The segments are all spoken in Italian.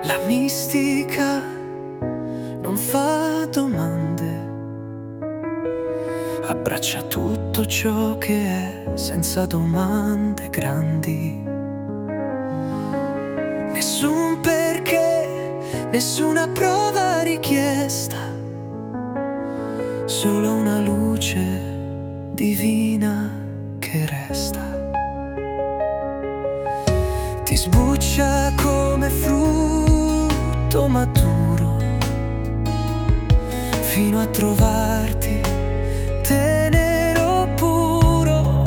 La mistica non fa domande, abbraccia tutto ciò che è senza domande grandi. Nessun perché, nessuna prova richiesta, solo una luce divina che resta. Ti sbuccia come frutto maturo fino a trovarti tenero puro.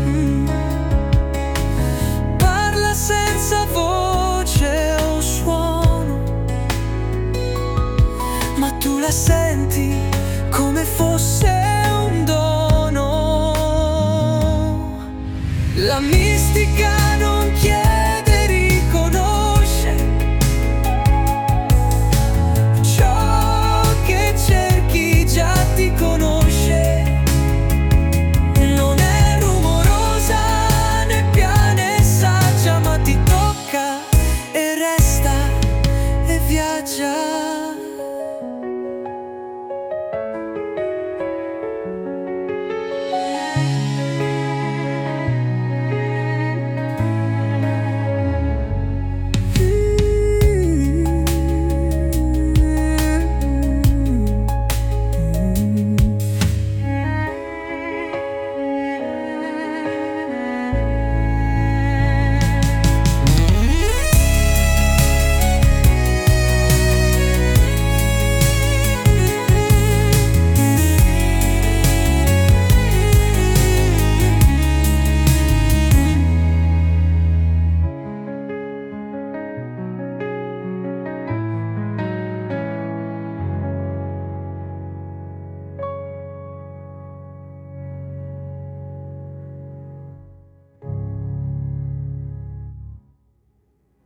Parla senza voce o suono, ma tu la senti come fosse un dono. La mistica